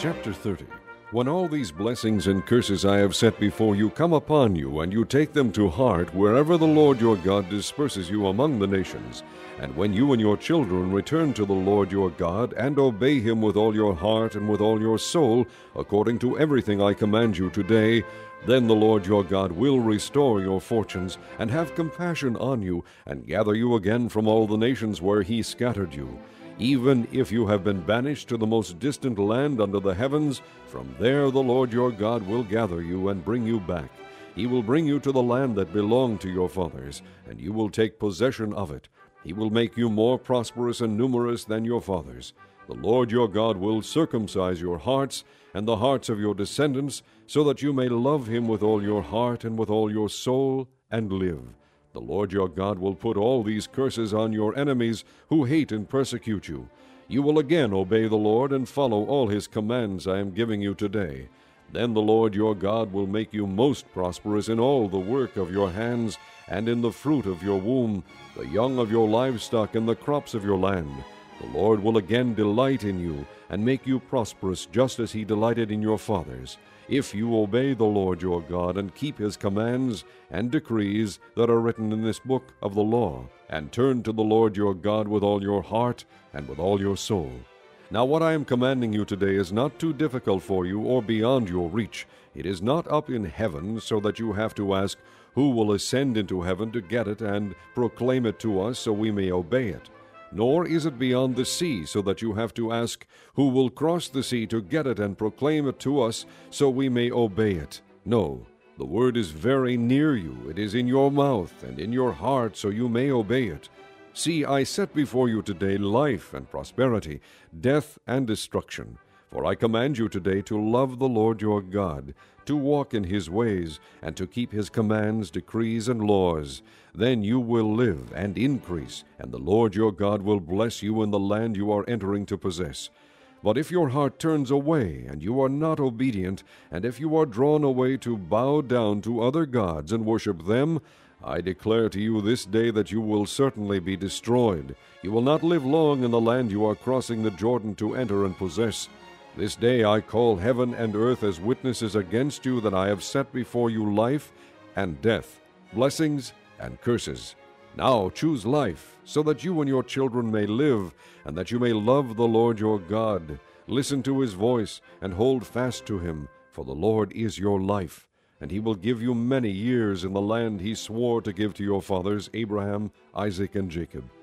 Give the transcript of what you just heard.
Chapter 30. When all these blessings and curses I have set before you come upon you, and you take them to heart wherever the Lord your God disperses you among the nations, and when you and your children return to the Lord your God, and obey him with all your heart and with all your soul, according to everything I command you today, then the Lord your God will restore your fortunes, and have compassion on you, and gather you again from all the nations where he scattered you. Even if you have been banished to the most distant land under the heavens, from there the Lord your God will gather you and bring you back. He will bring you to the land that belonged to your fathers, and you will take possession of it. He will make you more prosperous and numerous than your fathers. The Lord your God will circumcise your hearts and the hearts of your descendants, so that you may love him with all your heart and with all your soul, and live. The Lord your God will put all these curses on your enemies who hate and persecute you. You will again obey the Lord and follow all his commands I am giving you today. Then the Lord your God will make you most prosperous in all the work of your hands, and in the fruit of your womb, the young of your livestock, and the crops of your land. The Lord will again delight in you, and make you prosperous just as he delighted in your fathers, if you obey the Lord your God and keep his commands and decrees that are written in this book of the law, and turn to the Lord your God with all your heart and with all your soul. Now what I am commanding you today is not too difficult for you or beyond your reach. It is not up in heaven, so that you have to ask, who will ascend into heaven to get it and proclaim it to us so we may obey it? Nor is it beyond the sea, so that you have to ask, who will cross the sea to get it and proclaim it to us so we may obey it? No, the word is very near you. It is in your mouth and in your heart, so you may obey it. See, I set before you today life and prosperity, death and destruction. For I command you today to love the Lord your God, to walk in his ways, and to keep his commands, decrees, and laws. Then you will live and increase, and the Lord your God will bless you in the land you are entering to possess. But if your heart turns away, and you are not obedient, and if you are drawn away to bow down to other gods and worship them, I declare to you this day that you will certainly be destroyed. You will not live long in the land you are crossing the Jordan to enter and possess. This day I call heaven and earth as witnesses against you that I have set before you life and death, blessings and curses. Now choose life, so that you and your children may live, and that you may love the Lord your God. Listen to his voice, and hold fast to him, for the Lord is your life, and he will give you many years in the land he swore to give to your fathers, Abraham, Isaac, and Jacob.